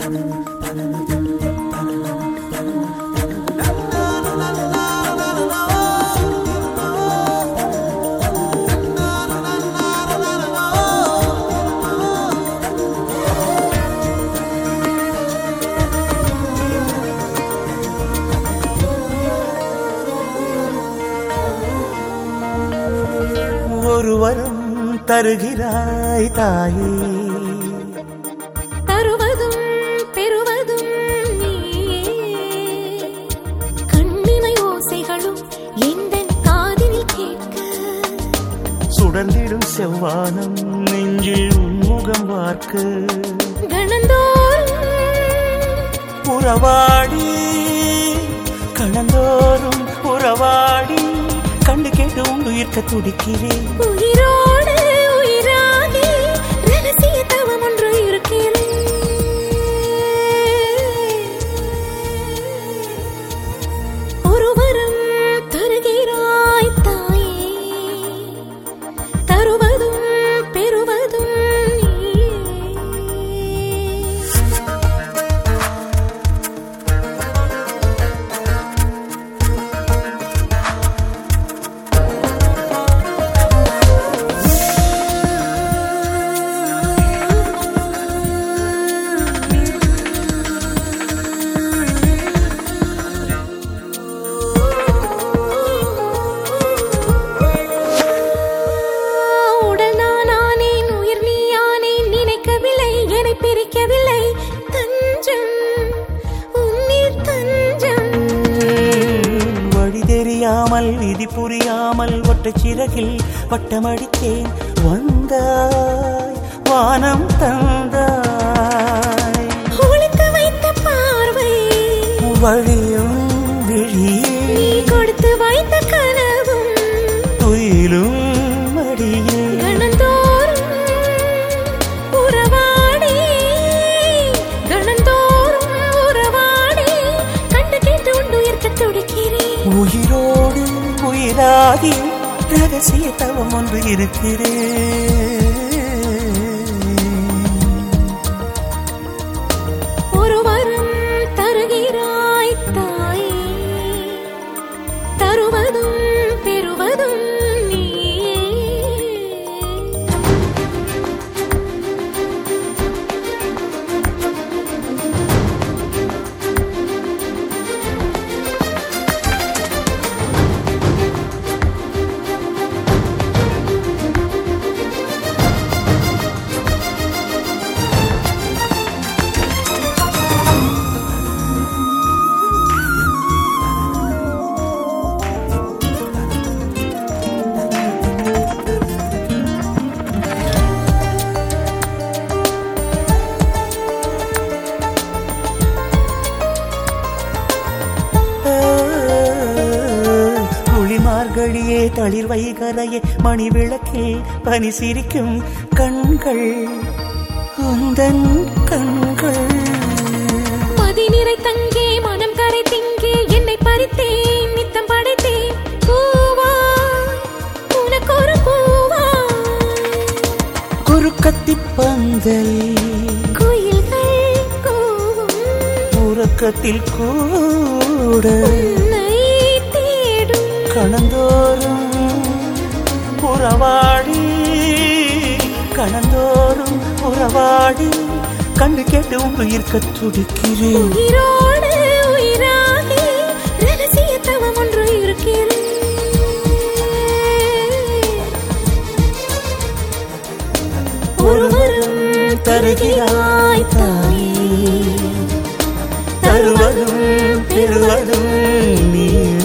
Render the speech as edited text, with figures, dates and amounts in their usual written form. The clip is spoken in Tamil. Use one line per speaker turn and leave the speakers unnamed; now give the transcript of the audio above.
ஒரு வரம் தருகிறாய் தாயே,
தருவதும் பெறுவதும் நீயே. கண்ணிமை ஓசைகளும் எந்தன் காதினில் கேட்க,
சுடர்ந்திடும் செவ்வானம் நெஞ்சில் உன்முகம் பார்க்க,
கணந்தோறும்
உறவாடி கணந்தோறும் உறவாடி கண்டு கேட்டு உண்டுயிர்க்க துடிக்கிறேன்.
உயிரோடு உயிராகி ரகசிய தவம் ஒன்று இருக்கிறேன். ஒரு வரம் தருகிறாய் தாயே, தருவதும் பெறுவதும் நீயே.
விதி புரியாமல் ஒற்றை சிறகில் வட்டமடித்தேன். வந்தாய் வானம் தந்தாய்,
ஒளித்து வைத்த பார்வை
வழியும் விழியே,
கொடுத்து வைத்த கனவும்
துயிலும் மடியில்,
கணந்தோறும் உறவாடி கணந்தோறும் உறவாடி கண்டு கேட்டு உண்டுயிர்க்க துடிக்கிறேன்.
உயிரோடு உயிராகி ரகசிய தவம் ஒன்று இருக்கிறேன்.
ஒரு வரம் தருகிறாய் தாயே, தருவதும் பெறுவதும் நீயே.
மார்கழியே தளிர் வைகரையே மணி விளக்கில் பனி சிரிக்கும் கண்கள் உந்தன் கண்கள்.
மதிநிறை தங்கே மனம் கரை திங்கே என்னை பறித்தேன் நித்தம் படைத்தேன். பூவா உனக்கு ஒரு பூவா,
குறுக்கத்தி பந்தல்
குயில்கள் கூவும்
உறக்கத்தில் கூட கணந்தோறும் உறவாடி கணந்தோறும் உறவாடி கண்டு கேட்டு உண்டுயிர்க்க துடிக்கிறேன்.
உயிரோடு உயிராகி ரகசிய தவம் ஒன்று இருக்கிறேன். ஒரு வரம் தருகிறாய் தாயே,
தருவதும் பெறுவதும் நீ.